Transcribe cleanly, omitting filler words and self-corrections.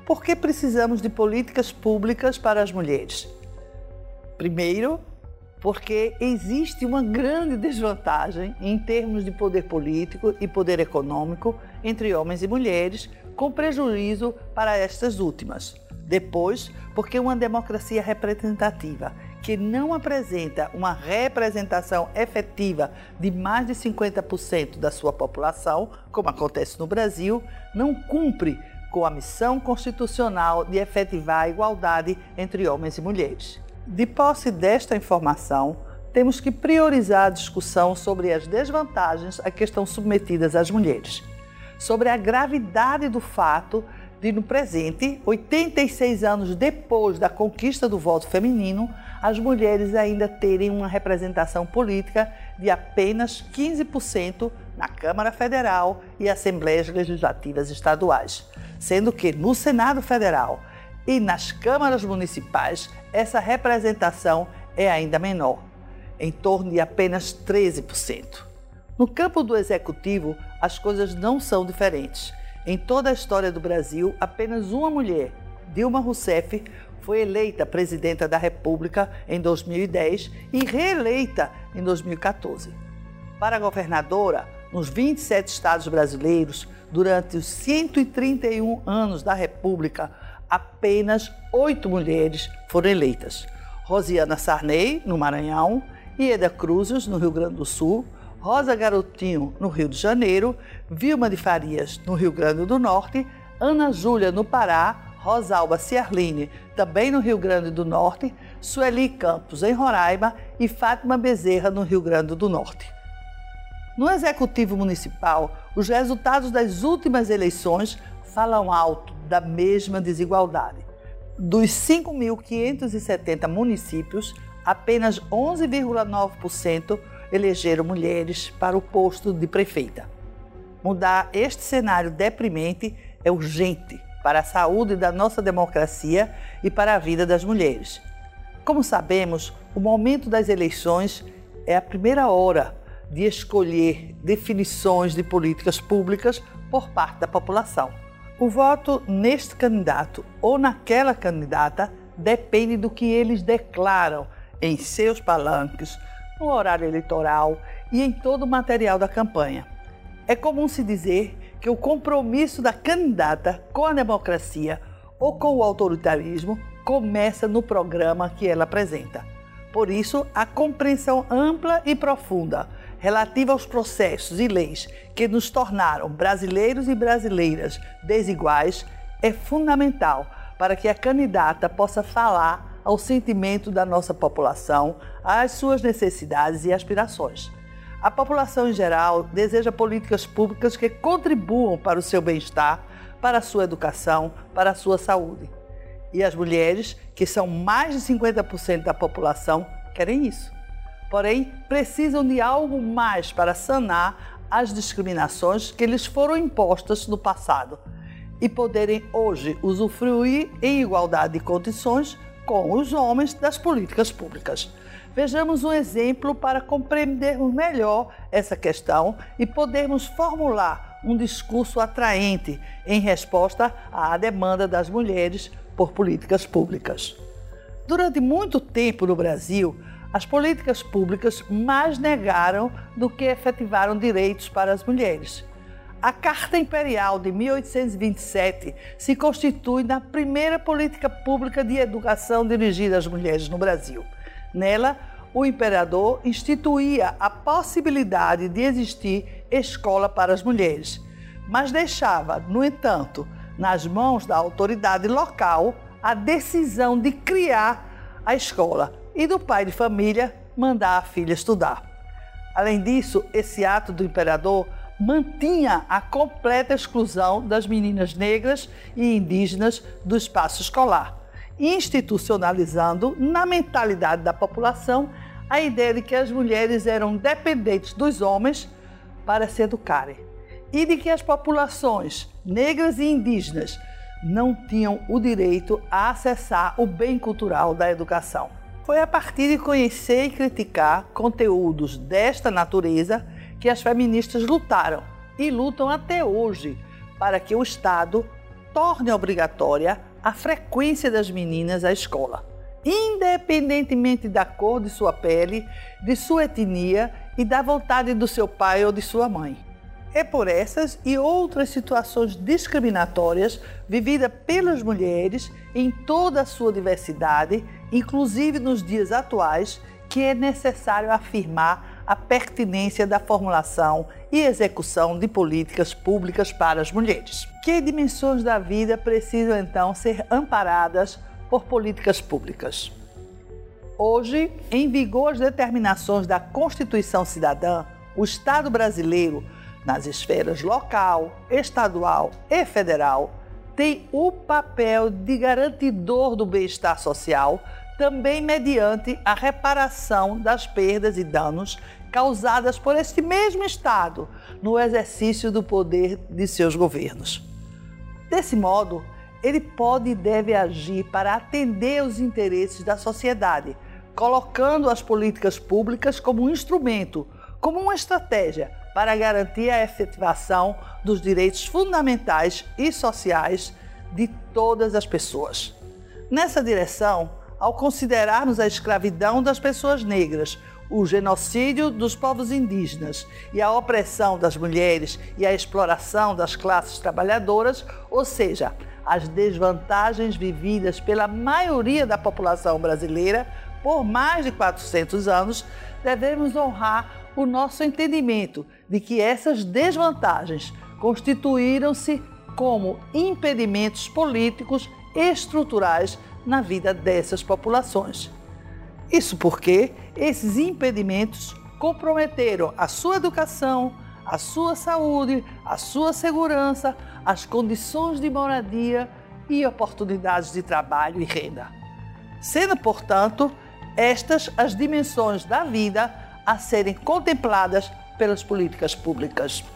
Por que precisamos de políticas públicas para as mulheres? Primeiro, porque existe uma grande desvantagem em termos de poder político e poder econômico entre homens e mulheres, com prejuízo para estas últimas. Depois, porque uma democracia representativa que não apresenta uma representação efetiva de mais de 50% da sua população, como acontece no Brasil, não cumpre com a missão constitucional de efetivar a igualdade entre homens e mulheres. De posse desta informação, temos que priorizar a discussão sobre as desvantagens a que estão submetidas as mulheres, sobre a gravidade do fato de, no presente, 86 anos depois da conquista do voto feminino, as mulheres ainda terem uma representação política de apenas 15% na Câmara Federal e Assembleias Legislativas Estaduais, sendo que no Senado Federal e nas câmaras municipais essa representação é ainda menor, em torno de apenas 13%. No campo do executivo, as coisas não são diferentes. Em toda a história do Brasil, apenas uma mulher, Dilma Rousseff, foi eleita presidenta da República em 2010 e reeleita em 2014. Para a governadora, nos 27 estados brasileiros, durante os 131 anos da República, apenas 8 mulheres foram eleitas. Rosiana Sarney, no Maranhão, Ieda Cruzes, no Rio Grande do Sul, Rosa Garotinho, no Rio de Janeiro, Vilma de Farias, no Rio Grande do Norte, Ana Júlia, no Pará, Rosalba Ciarline, também no Rio Grande do Norte, Sueli Campos, em Roraima e Fátima Bezerra, no Rio Grande do Norte. No Executivo Municipal, os resultados das últimas eleições falam alto da mesma desigualdade. Dos 5.570 municípios, apenas 11,9% elegeram mulheres para o posto de prefeita. Mudar este cenário deprimente é urgente para a saúde da nossa democracia e para a vida das mulheres. Como sabemos, o momento das eleições é a primeira hora de escolher definições de políticas públicas por parte da população. O voto neste candidato ou naquela candidata depende do que eles declaram em seus palanques, no horário eleitoral e em todo o material da campanha. É comum se dizer que o compromisso da candidata com a democracia ou com o autoritarismo começa no programa que ela apresenta. Por isso, a compreensão ampla e profunda relativa aos processos e leis que nos tornaram brasileiros e brasileiras desiguais é fundamental para que a candidata possa falar ao sentimento da nossa população, às suas necessidades e aspirações. A população em geral deseja políticas públicas que contribuam para o seu bem-estar, para a sua educação, para a sua saúde. E as mulheres, que são mais de 50% da população, querem isso. Porém, precisam de algo mais para sanar as discriminações que lhes foram impostas no passado e poderem hoje usufruir em igualdade de condições com os homens das políticas públicas. Vejamos um exemplo para compreendermos melhor essa questão e podermos formular um discurso atraente em resposta à demanda das mulheres por políticas públicas. Durante muito tempo no Brasil, as políticas públicas mais negaram do que efetivaram direitos para as mulheres. A Carta Imperial de 1827 se constitui na primeira política pública de educação dirigida às mulheres no Brasil. Nela, o imperador instituía a possibilidade de existir escola para as mulheres, mas deixava, no entanto, nas mãos da autoridade local a decisão de criar a escola e do pai de família mandar a filha estudar. Além disso, esse ato do imperador mantinha a completa exclusão das meninas negras e indígenas do espaço escolar, institucionalizando na mentalidade da população a ideia de que as mulheres eram dependentes dos homens para se educarem e de que as populações negras e indígenas não tinham o direito a acessar o bem cultural da educação. Foi a partir de conhecer e criticar conteúdos desta natureza que as feministas lutaram e lutam até hoje para que o Estado torne obrigatória a frequência das meninas à escola, independentemente da cor de sua pele, de sua etnia e da vontade do seu pai ou de sua mãe. É por essas e outras situações discriminatórias vividas pelas mulheres em toda a sua diversidade, inclusive nos dias atuais, que é necessário afirmar a pertinência da formulação e execução de políticas públicas para as mulheres. Que dimensões da vida precisam então ser amparadas por políticas públicas? Hoje, em vigor as determinações da Constituição Cidadã, o Estado brasileiro, nas esferas local, estadual e federal, tem o papel de garantidor do bem-estar social, também mediante a reparação das perdas e danos causadas por este mesmo Estado no exercício do poder de seus governos. Desse modo, ele pode e deve agir para atender os interesses da sociedade, colocando as políticas públicas como um instrumento, como uma estratégia para garantir a efetivação dos direitos fundamentais e sociais de todas as pessoas. Nessa direção, ao considerarmos a escravidão das pessoas negras, o genocídio dos povos indígenas e a opressão das mulheres e a exploração das classes trabalhadoras, ou seja, as desvantagens vividas pela maioria da população brasileira por mais de 400 anos, devemos honrar o nosso entendimento de que essas desvantagens constituíram-se como impedimentos políticos estruturais na vida dessas populações. Isso porque esses impedimentos comprometeram a sua educação, a sua saúde, a sua segurança, as condições de moradia e oportunidades de trabalho e renda. Sendo, portanto, estas as dimensões da vida a serem contempladas pelas políticas públicas.